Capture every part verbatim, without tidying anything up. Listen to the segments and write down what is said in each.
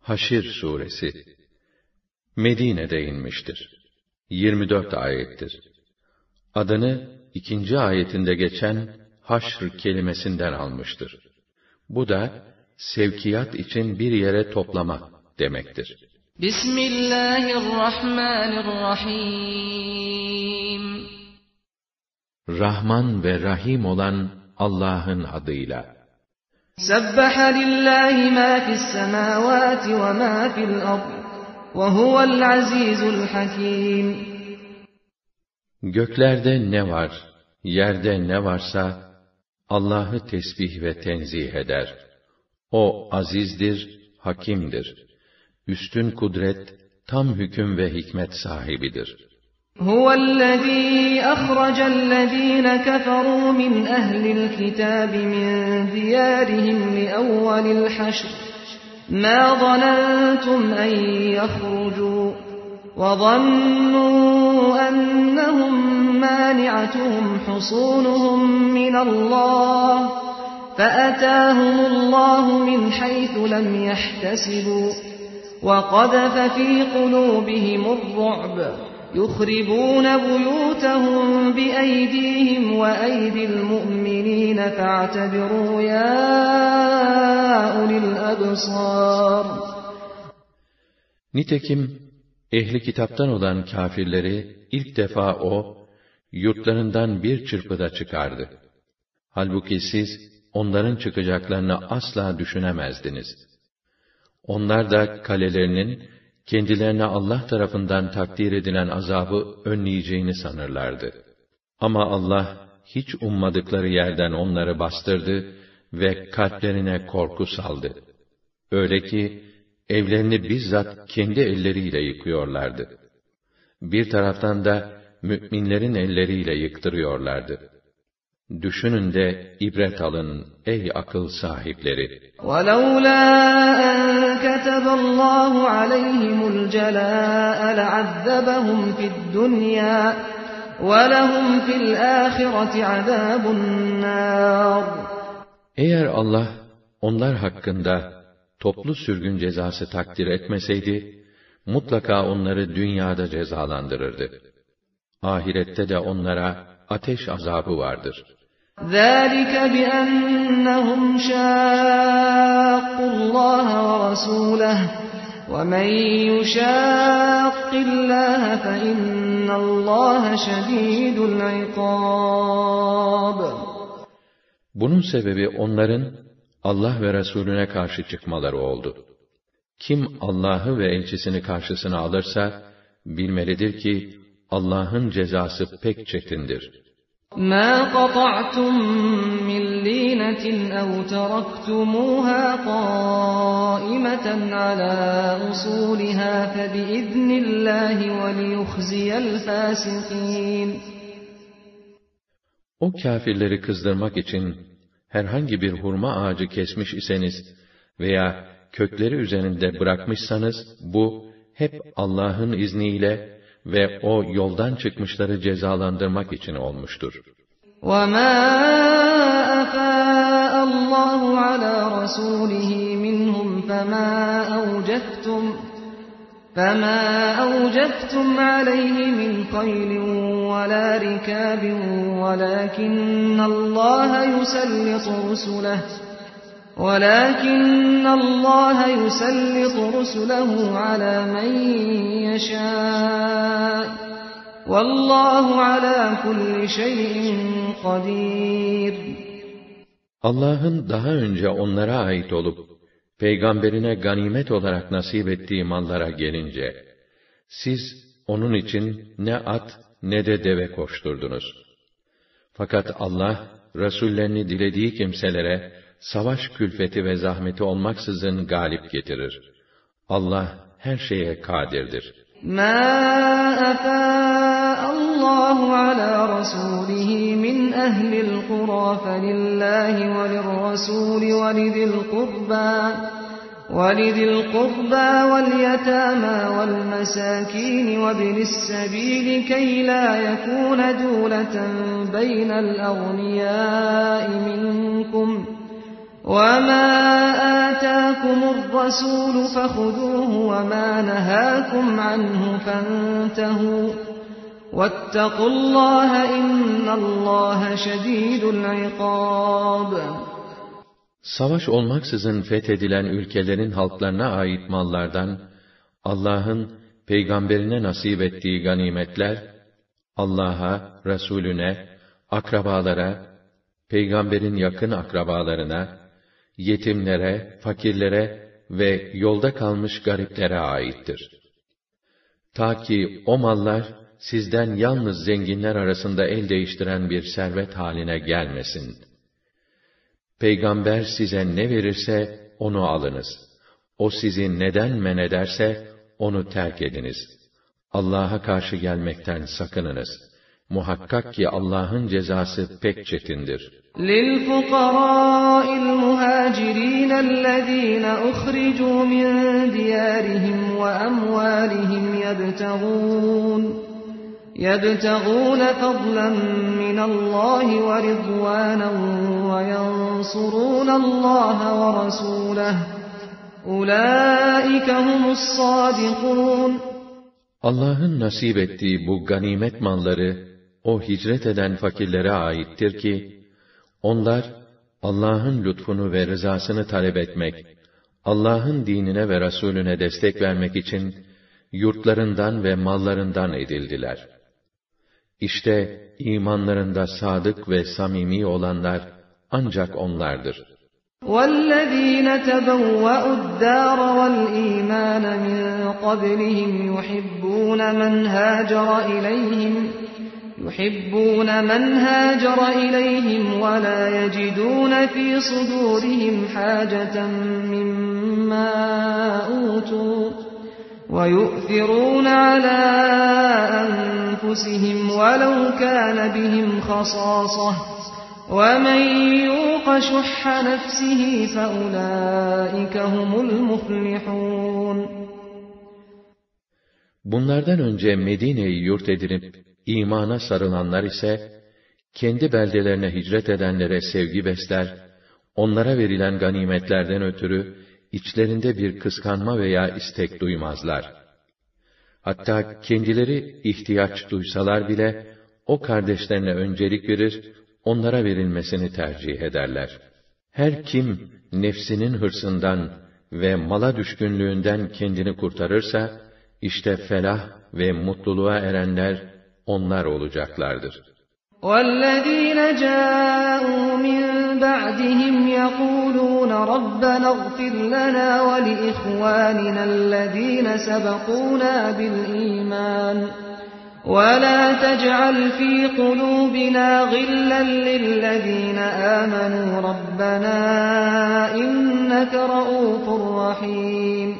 Haşr suresi Medine'de inmiştir. yirmi dört ayettir. Adını ikinci ayetinde geçen haşr kelimesinden almıştır. Bu da sevkiyat için bir yere toplama demektir. Bismillahirrahmanirrahim. Rahman ve Rahim olan Allah'ın adıyla. Sebbaha lillahi ma fis semavati ve ma fil ard ve huvel azizul hakim. Göklerde ne var, yerde ne varsa Allah'ı tesbih ve tenzih eder. O azizdir, hakimdir. Üstün kudret, tam hüküm ve hikmet sahibidir. Huvellezî ahracellezîne keferû min ehlil kitâbi min diyârihim li evvelil haşr. Mâ zanentum en yahrucû ve zannû ennehum mâni'atuhum husûnuhum minallâh. فَأَتَاهُمُ اللّٰهُ مِنْ حَيْثُ لَمْ يَحْتَسِبُوا وَقَذَفَ فِي قُلُوبِهِمُ الرُّعْبَ يُخْرِبُونَ بُيُوتَهُمْ بِأَيْدِيهِمْ وَأَيْدِي الْمُؤْمِنِينَ فَاعْتَبِرُوا يَا أُولِي الْأَبْصَارِ. Nitekim ehli kitaptan olan kâfirleri ilk defa o, yurtlarından bir çırpıda çıkardı. Halbuki siz, onların çıkacaklarını asla düşünemezdiniz. Onlar da kalelerinin, kendilerine Allah tarafından takdir edilen azabı önleyeceğini sanırlardı. Ama Allah, hiç ummadıkları yerden onları bastırdı ve kalplerine korku saldı. Öyle ki, evlerini bizzat kendi elleriyle yıkıyorlardı. Bir taraftan da, müminlerin elleriyle yıktırıyorlardı. Düşünün de ibret alın ey akıl sahipleri. وَلَوْلَا أَنْ كَتَبَ اللّٰهُ عَلَيْهِمُ الْجَلَاءَ لَعَذَّبَهُمْ فِي الدُّنْيَا وَلَهُمْ فِي الْآخِرَةِ عَذَابُ النَّارِ. Eğer Allah onlar hakkında toplu sürgün cezası takdir etmeseydi, mutlaka onları dünyada cezalandırırdı. Ahirette de onlara ateş azabı vardır. ذَٰلِكَ بِأَنَّهُمْ شَاقُّوا اللّٰهَ وَرَسُولَهُ وَمَنْ يُشَاقِّ اللّٰهَ فَإِنَّ اللّٰهَ شَد۪يدُ الْعِقَابِ. Bunun sebebi onların Allah ve Resulüne karşı çıkmaları oldu. Kim Allah'ı ve elçisini karşısına alırsa, bilmelidir ki Allah'ın cezası pek çetindir. مَا قَطَعْتُمْ مِنْ لِينَةٍ اَوْ تَرَكْتُمُوهَا قَائِمَةً عَلَى أُصُولِهَا فَبِإِذْنِ اللّٰهِ وَلِيُخْزِيَ الْفَاسِقِينَ. O kâfirleri kızdırmak için herhangi bir hurma ağacı kesmiş iseniz veya kökleri üzerinde bırakmışsanız, bu hep Allah'ın izniyle ve o yoldan çıkmışları cezalandırmak için olmuştur. وَمَا أَفَاءَ اللّٰهُ عَلَى رَسُولِهِ مِنْهُمْ فَمَا أَوْجَفْتُمْ فَمَا أَوْجَفْتُمْ عَلَيْهِ مِنْ خَيْلٍ وَلَا رِكَابٍ وَلَكِنَّ اللّٰهَ يُسَلِّطُ رُسُلَهُ وَلَكِنَّ اللّٰهَ يُسَلِّطُ رُسُلَهُ عَلَى مَنْ يَشَاءُ وَاللّٰهُ عَلَى كُلِّ شَيْءٍ قَدِيرٌ. Allah'ın daha önce onlara ait olup, peygamberine ganimet olarak nasip ettiği mallara gelince, siz onun için ne at ne de deve koşturdunuz. Fakat Allah, Resullerini dilediği kimselere, savaş külfeti ve zahmeti olmaksızın galip getirir. Allah her şeye kadirdir. مَا أَفَاءَ اللّٰهُ عَلَى رَسُولِهِ مِنْ أَهْلِ الْقُرَى فَلِلَّهِ وَلِلرَّسُولِ وَلِذِي الْقُرْبَى وَلِذِي الْقُرْبَى وَالْيَتَامَى وَالْمَسَاكِينِ وَابْنِ السَّبِيلِ كَيْ لَا يَكُونَ دُولَةً بَيْنَ الْأَغْنِيَاءِ مِنْكُمْ وَمَا آتَاكُمُ الرَّسُولُ فَخُذُوهُ وَمَا نَهَاكُمْ عَنْهُ فَانتَهُوا وَاتَّقُوا اللّٰهَ اِنَّ اللّٰهَ شَد۪يدُ الْعِقَابِ. Savaş olmaksızın fethedilen ülkelerin halklarına ait mallardan, Allah'ın peygamberine nasip ettiği ganimetler, Allah'a, Resulüne, akrabalara, peygamberin yakın akrabalarına, yetimlere, fakirlere ve yolda kalmış gariplere aittir. Ta ki o mallar, sizden yalnız zenginler arasında el değiştiren bir servet haline gelmesin. Peygamber size ne verirse, onu alınız. O sizi neden men ederse, onu terk ediniz. Allah'a karşı gelmekten sakınınız. Muhakkak ki Allah'ın cezası pek çetindir. لِلْفُقَرَاءِ الْمُهَاجِرِينَ الَّذ۪ينَ اُخْرِجُوا مِنْ دِيَارِهِمْ وَأَمْوَالِهِمْ يَبْتَغُونَ يَبْتَغُونَ فَضْلًا مِنَ اللّٰهِ وَرِضْوَانًا وَيَنْصُرُونَ اللّٰهَ وَرَسُولَهُ اُولَٰئِكَ هُمُ الصَّادِقُونَ. Allah'ın nasip ettiği bu ganimet malları, o hicret eden fakirlere aittir ki, onlar, Allah'ın lütfunu ve rızasını talep etmek, Allah'ın dinine ve Resulüne destek vermek için, yurtlarından ve mallarından edildiler. İşte, imanlarında sadık ve samimi olanlar, ancak onlardır. وَالَّذ۪ينَ تَبَوَّأُوا الدَّارَ وَالْاِيمَانَ مِنْ قَبْلِهِمْ يُحِبُّونَ مَنْ هَاجَرَ إِلَيْهِمْ يُحِبُّونَ مَنْ هَاجَرَ إِلَيْهِمْ وَلَا يَجِدُونَ فِي صُدُورِهِمْ حَاجَةً مِّمَّا أُوتُوا وَيُؤْثِرُونَ عَلَى أَنفُسِهِمْ وَلَوْ كَانَ بِهِمْ خَصَاصَةٌ وَمَنْ يُوقَ شُحَّ نَفْسِهِ فَأُولَٰئِكَ هُمُ الْمُفْلِحُونَ. Bunlardan önce Medine'yi yurt edinip imana sarılanlar ise, kendi beldelerine hicret edenlere sevgi besler, onlara verilen ganimetlerden ötürü, içlerinde bir kıskanma veya istek duymazlar. Hatta kendileri ihtiyaç duysalar bile, o kardeşlerine öncelik verir, onlara verilmesini tercih ederler. Her kim, nefsinin hırsından ve mala düşkünlüğünden kendini kurtarırsa, işte felah ve mutluluğa erenler, onlar olacaklardır. وَالَّذ۪ينَ جَاءُوا مِنْ بَعْدِهِمْ يَقُولُونَ رَبَّنَا اغْفِرْ لَنَا وَلِإِخْوَانِنَا الَّذ۪ينَ سَبَقُونَا بِالْإِيمَانِ وَلَا تَجْعَلْ فِي قُلُوبِنَا غِلًّا لِلَّذ۪ينَ آمَنُوا رَبَّنَا إِنَّكَ رَءُوفٌ رَحِيمٌ.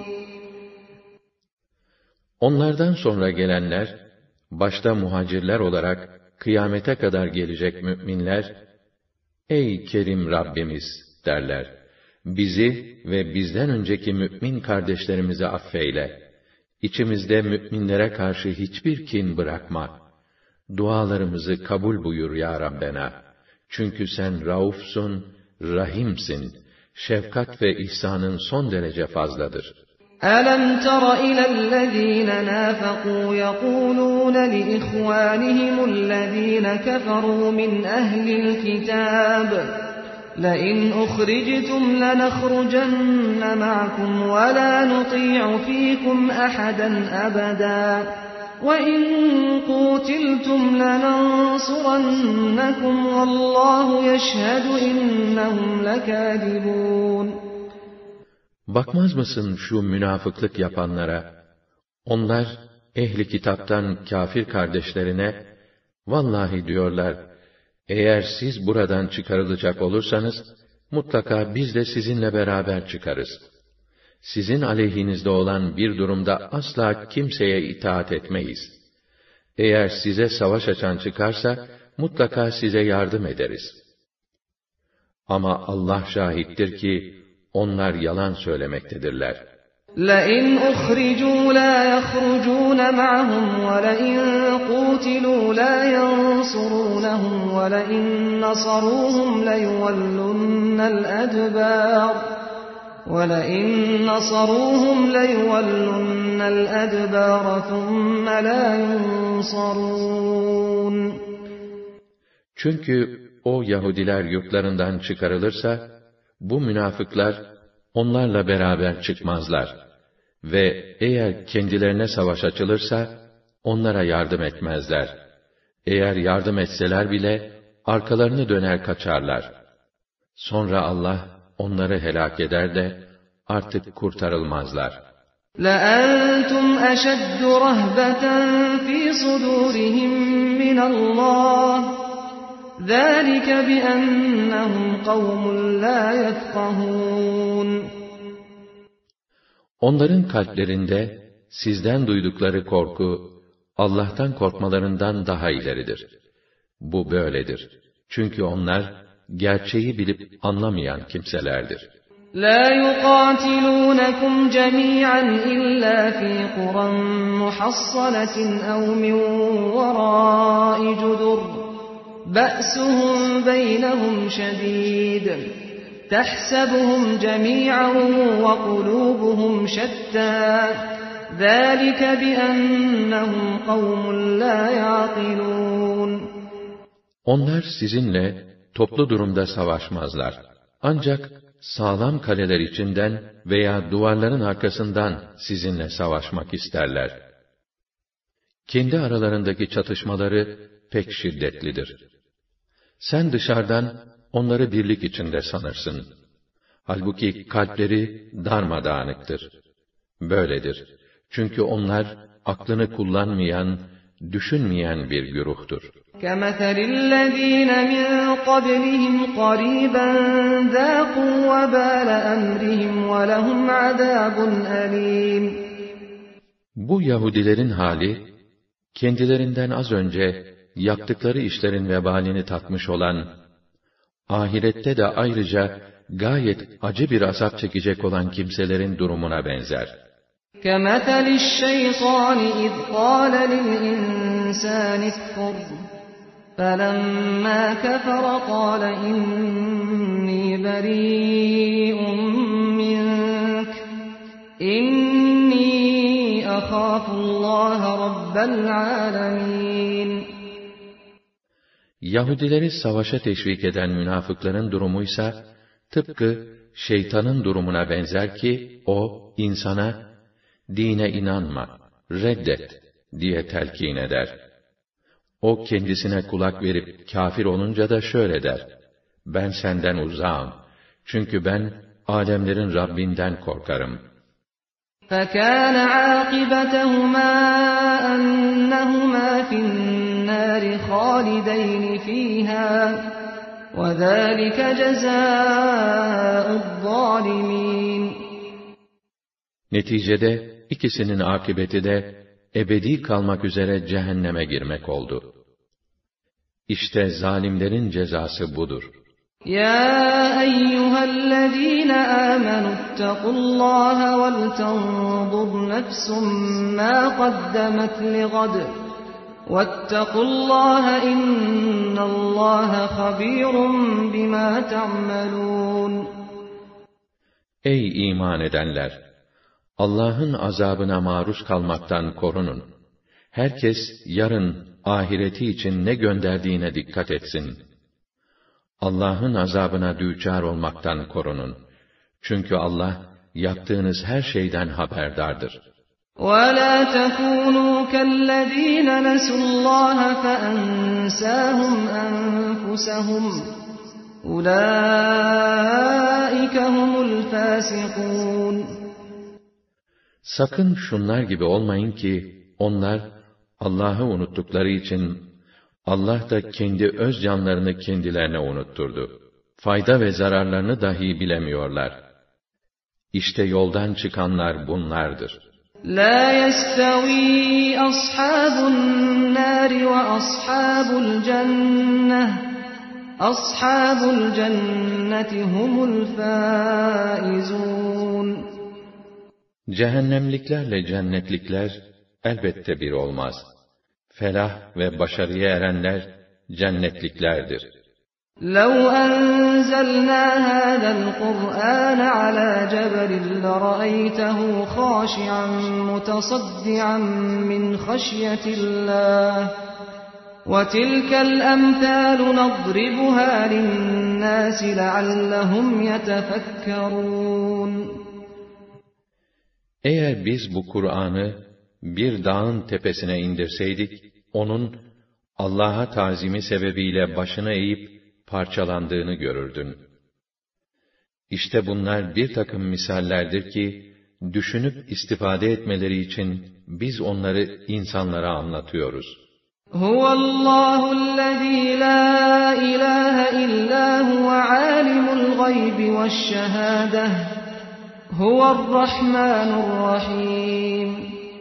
Onlardan sonra gelenler, başta muhacirler olarak, kıyamete kadar gelecek müminler, "Ey Kerim Rabbimiz!" derler. "Bizi ve bizden önceki mümin kardeşlerimizi affeyle. İçimizde müminlere karşı hiçbir kin bırakma. Dualarımızı kabul buyur ya Rabbena. Çünkü sen Raufsun, Rahimsin. Şefkat ve ihsanın son derece fazladır." أَلَمْ تَرَ إِلَى الَّذ۪ينَ نَافَقُوا يَقُولُونَ لِإِخْوَانِهِمُ الَّذ۪ينَ كَفَرُوا مِنْ أَهْلِ الْكِتَابِ لَئِنْ أُخْرِجْتُمْ لَنَخْرُجَنَّ مَعَكُمْ وَلَا نُطِيعُ فِيكُمْ أَحَدًا أَبَدًا وَإِنْ قُوتِلْتُمْ لَنَنْصُرَنَّكُمْ وَاللّٰهُ يَشْهَدُ إِنَّهُمْ لَكَاذِبُونَ. Bakmaz mısın şu münafıklık yapanlara? Onlar, ehli kitaptan kâfir kardeşlerine, vallahi diyorlar, eğer siz buradan çıkarılacak olursanız, mutlaka biz de sizinle beraber çıkarız. Sizin aleyhinizde olan bir durumda asla kimseye itaat etmeyiz. Eğer size savaş açan çıkarsa, mutlaka size yardım ederiz. Ama Allah şahittir ki, onlar yalan söylemektedirler. لئن أخرجوا لا يخرجون معهم ولئن قوتلوا لا ينصرونهم ولئن نصروهم ليولن الأدبار وَلَئِنْ نَصَرُوهُمْ لَيُوَلُّنَّ الْأَدْبَارَ ثُمَّ لَا يُنصَرُونَ. Çünkü o Yahudiler yurtlarından çıkarılırsa, bu münafıklar onlarla beraber çıkmazlar ve eğer kendilerine savaş açılırsa, onlara yardım etmezler. Eğer yardım etseler bile, arkalarını döner kaçarlar. Sonra Allah, onları helak eder de artık kurtarılmazlar. لَأَنْتُمْ أَشَدُّ رَهْبَةً فِي صُدُورِهِمْ مِنَ اللّٰهِ ذَٰلِكَ بِأَنَّهُمْ قَوْمٌ لَا يَفْقَهُونَ. Onların kalplerinde sizden duydukları korku, Allah'tan korkmalarından daha ileridir. Bu böyledir. Çünkü onlar, gerçeği bilip anlamayan kimselerdir. لَا يُقَاتِلُونَكُمْ جَمِيعًا إِلَّا فِي قُرًى مُحَصَّنَةٍ أَوْ مِنْ وَرَاءِ جُدُرٍ بَأْسُهُمْ بَيْنَهُمْ شَدِيدٌ تَحْسَبُهُمْ جَمِيعًا وَقُلُوبُهُمْ شَتَّى ذَٰلِكَ بِأَنَّهُمْ قَوْمٌ لَا يَعْقِلُونَ. Onlar sizinle toplu durumda savaşmazlar. Ancak sağlam kaleler içinden veya duvarların arkasından sizinle savaşmak isterler. Kendi aralarındaki çatışmaları pek şiddetlidir. Sen dışarıdan onları birlik içinde sanırsın. Halbuki kalpleri darmadağınıktır. Böyledir. Çünkü onlar aklını kullanmayan, düşünmeyen bir güruhtur. كَمَثَلِ الَّذ۪ينَ مِنْ قَبْلِهِمْ قَرِيبًا ذَاقُوا وَبَالَ أَمْرِهِمْ وَلَهُمْ عَذَابٌ أَلِيمٌ. Bu Yahudilerin hali, kendilerinden az önce yaptıkları işlerin vebalini tatmış olan, ahirette de ayrıca gayet acı bir azap çekecek olan kimselerin durumuna benzer. كَمَثَلِ الشَّيْطَانِ إِذْ قَالَ لِلْإِنْسَانِ اكْفُرْ فَلَمَّا كَفَرَ قَالَ إِنِّي بَرِيءٌ مِّنكَ إِنِّي أَخَافُ اللّٰهَ رَبَّ الْعَالَمِينَ. Yahudileri savaşa teşvik eden münafıkların durumuysa, tıpkı şeytanın durumuna benzer ki, o, insana, dine inanma, reddet diye telkin eder. O kendisine kulak verip kâfir olunca da şöyle der: ben senden uzağım. Çünkü ben alemlerin Rabbinden korkarım. فَكَانَ عَاقِبَتَهُمَا أَنَّهُمَا فِي النَّارِ خَالِدَيْنِ فِيهَا وَذَٰلِكَ جَزَاءُ الظَّالِمِينَ. Neticede ikisinin akıbeti de ebedi kalmak üzere cehenneme girmek oldu. İşte zalimlerin cezası budur. يَا أَيُّهَا الَّذ۪ينَ آمَنُوا اتَّقُوا اللّٰهَ وَلْتَنْظُرْ نَفْسٌ مَا قَدَّمَتْ لِغَدٍ وَاتَّقُوا اللّٰهَ إِنَّ اللّٰهَ خَب۪يرٌ بِمَا تَعْمَلُونَ. Ey iman edenler! Allah'ın azabına maruz kalmaktan korunun. Herkes yarın ahireti için ne gönderdiğine dikkat etsin. Allah'ın azabına düçar olmaktan korunun. Çünkü Allah yaptığınız her şeyden haberdardır. وَلَا تَكُونُوا كَالَّذ۪ينَ نَسُوا اللّٰهَ فَأَنْسَاهُمْ أَنْفُسَهُمْ أُولَٰئِكَ هُمُ الْفَاسِقُونَ. Sakın şunlar gibi olmayın ki, onlar Allah'ı unuttukları için, Allah da kendi öz canlarını kendilerine unutturdu. Fayda ve zararlarını dahi bilemiyorlar. İşte yoldan çıkanlar bunlardır. لَا يَسْتَوِي أَصْحَابُ النَّارِ وَأَصْحَابُ الْجَنَّةِ أَصْحَابُ الْجَنَّةِ هُمُ الْفَائِزُونَ. Cehennemliklerle cennetlikler elbette bir olmaz. Felah ve başarıya erenler cennetliklerdir. لَوْ أَنزَلْنَا هَذَا الْقُرْآنَ عَلَى جَبَلٍ لَرَأَيْتَهُ خَاشِعًا مُتَصَدِّعًا مِنْ خَشْيَةِ اللَّهِ وَتِلْكَ الْأَمْثَالُ نَضْرِبُهَا لِلنَّاسِ لَعَلَّهُمْ يَتَفَكَّرُونَ Eğer biz bu Kur'an'ı bir dağın tepesine indirseydik, onun Allah'a tazimi sebebiyle başını eğip parçalandığını görürdün. İşte bunlar bir takım misallerdir ki, düşünüp istifade etmeleri için biz onları insanlara anlatıyoruz. Huvallahü'llezî lâ ilâhe illâ huve âlimul gaybi veşşehâdeh. Huvarrahmanurrahîm.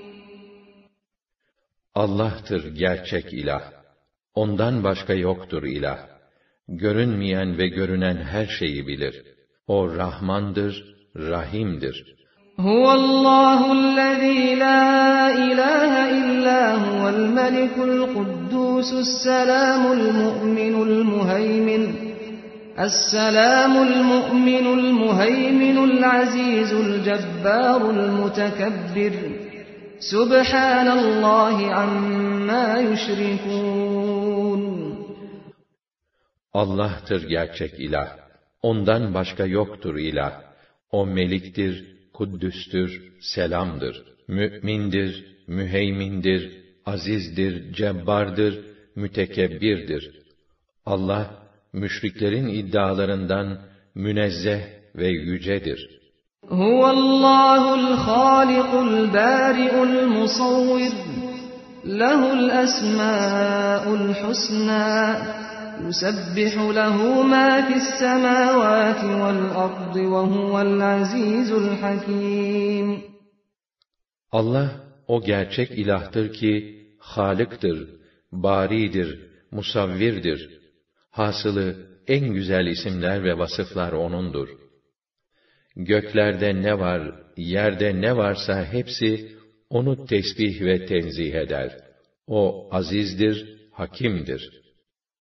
Allah'tır gerçek ilah. Ondan başka yoktur ilah. Görünmeyen ve görünen her şeyi bilir. O Rahmandır, Rahim'dir. Huvallahu'llezî lâ ilâhe illâ huvel melikul kuddûsus selâmul mu'minul muheymin. Es-selâmul mu'minul muheyminul azîzul cebbârul mutekebbir. Subhanallahi amma yüşrikûn. Allah'tır gerçek ilah. Ondan başka yoktur ilah. O meliktir, kuddüstür, selamdır. Mü'mindir, müheymindir, azizdir, cebbardır, mütekebbirdir. Allah, müşriklerin iddialarından münezzeh ve yücedir. Huvallahul hâlikul bâri'ul musavvir. Lehul esmâ'ul husnâ. Yusebbihu lehu mâ fissemâvâti vel ardı ve huvel azîzul hakîm. Allah, o gerçek ilahtır ki, Halık'tır, Bâri'dir, Musavvir'dir. Hasılı, en güzel isimler ve vasıflar O'nundur. Göklerde ne var, yerde ne varsa hepsi, O'nu tesbih ve tenzih eder. O azizdir, hakimdir.